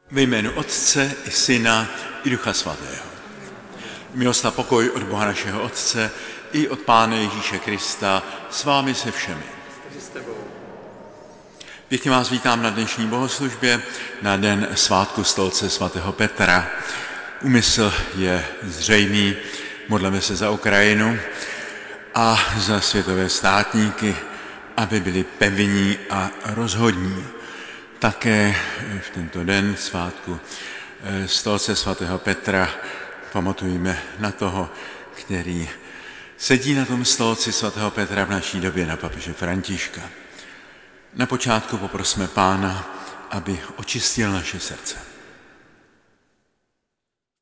Ve jménu Otce i Syna i Ducha Svatého. Milost a pokoj od Boha našeho Otce i od Pána Ježíše Krista s vámi se všemi. Pěkně vás vítám na dnešní bohoslužbě, na den svátku stolce svatého Petra. Úmysl je zřejmý, modleme se za Ukrajinu a za světové státníky, aby byli pevní a rozhodní. Také v tento den svátku stolce svatého Petra pamatujeme na toho, který sedí na tom stolci svatého Petra v naší době, na papeže Františka. Na počátku poprosme Pána, aby očistil naše srdce.